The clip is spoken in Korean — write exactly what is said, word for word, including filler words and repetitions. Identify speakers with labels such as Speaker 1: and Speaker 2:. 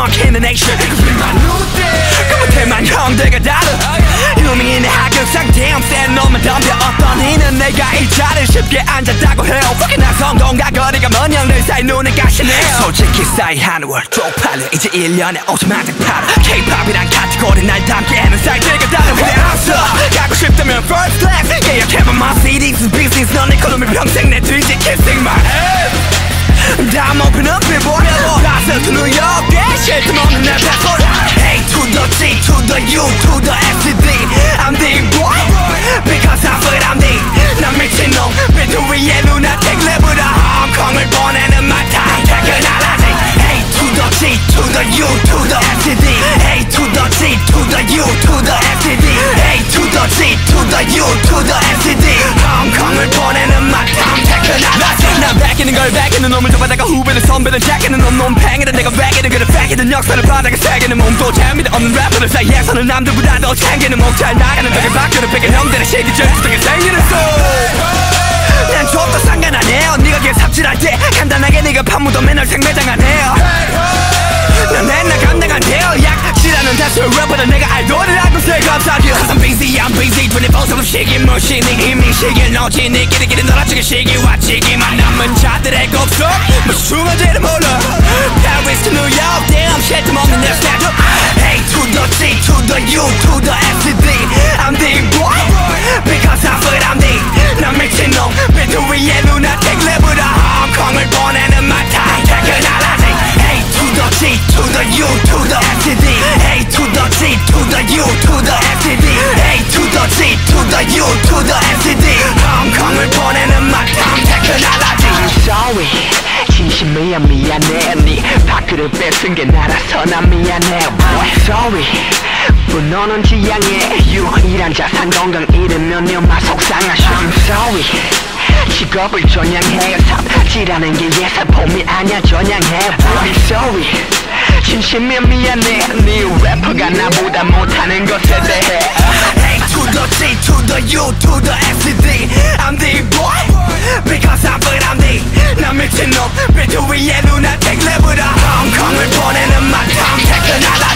Speaker 1: in the nation. 그 못해만 형들과 다른 이놈이 있는 하극상 damn 센 놈은 덤벼 어떤 이는 내가 이 자리를 쉽게 앉았다고 해요. Fucking 난 성공과 거리가 먼 형들 사이 눈을 가시네요. 솔직히 사이 한 월 쪽팔려 이제 일 년에 오십만 장 팔아. K-팝이란 카테고리 날 담기에는 사이들과 다른 왜 없어. 가고 싶다면 first class 계약해봐 my C D's business 넌 이코노미 평생 내 뒤지 kissing my ass. I'm open up and boy Brazil to New York yeah shit come on 내 passport. A to the G to the U to the F to D I'm the boy because I feel I'm the 난 미친놈 비트 위에 lunatic 레브라 홍콩을 보내는 my time 퇴근하라지. A to the G to the U to the F to D A to the G to the U to the F to D A to the G to the U to the F to D 홍콩을 보내는 my time 퇴근하라지. 난 베끼는 걸 베끼는 놈을 좁아다가 후배들 선배들 제끼는 놈 놈팽이든 내가 베끼는 그를 베끼든 역사를 바닥에 새기는 몸도 재미도 없는 래퍼들 사이에서는 남들보다 더 챙기는 목 잘 나가는 덕에 밖으로 베낀 형들의 시기 절투덕에 생기는 소리. 난 좁도 상관 안 해요. 네가 걔 삽질할 때 간단하게 네가 판무도 맨날 생매장 안 해요. 난 맨날 감당 안 돼요. 약질하는 다수 래퍼들 내가 알도를 알고 새 감사하죠. Cause I'm busy I'm busy 이십사 세기 시기 무시 네 이미 시기를 넣지 네 끼리끼리 놀아주기 시기와 지기만 남은 자들의 곡속 무슨 중간지를 몰라. Paris to New York damn shit 좀 없는 내 스타일. A to the G to the U to the F to D I'm the boy because I feel I'm the 난 미친놈 비트 위에 lunatic 레브라 홍콩을 보내는 my time 퇴근하라지. A to the G to the U to the F to D A to the G to the U to the F to D A to the G to the U to the F to D 홍콩을 보내는 my time 퇴근하라지. I'm sorry 진심이야 미안해 네 밖으로 뺏은 게 나라서 난 미안해 boy sorry 분노는 지향해 유일한 자산 건강 잃으면 네 엄마 속상하셔. I'm sorry 직업을 전향해 삽질하는 게 예사폼이 아니야 전향해 boy sorry 진심이야 미안해 네 래퍼가 나보다 못하는 것에 대해. A to the G to the U to the F to D I'm the boy because I feel I'm the 난 미친놈 비트 위에 lunatic 레브라 홍콩을 보내는 my time 퇴근하라.